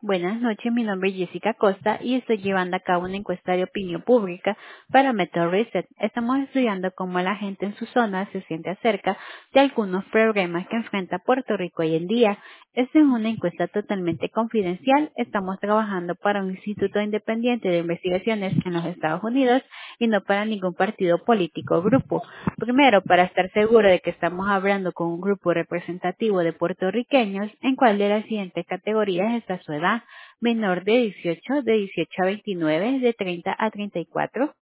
Buenas noches, mi nombre es Jessica Costa y estoy llevando a cabo una encuesta de opinión pública para Method Reset. Estamos estudiando cómo la gente en su zona se siente acerca de algunos problemas que enfrenta Puerto Rico hoy en día. Esta es una encuesta totalmente confidencial. Estamos trabajando para un instituto independiente de investigaciones en los Estados Unidos y no para ningún partido político o grupo. Primero, para estar seguro de que estamos hablando con un grupo representativo de puertorriqueños, ¿en cuál de las siguientes categorías está su edad? Menor de 18, de 18 a 29, de 30 a 34.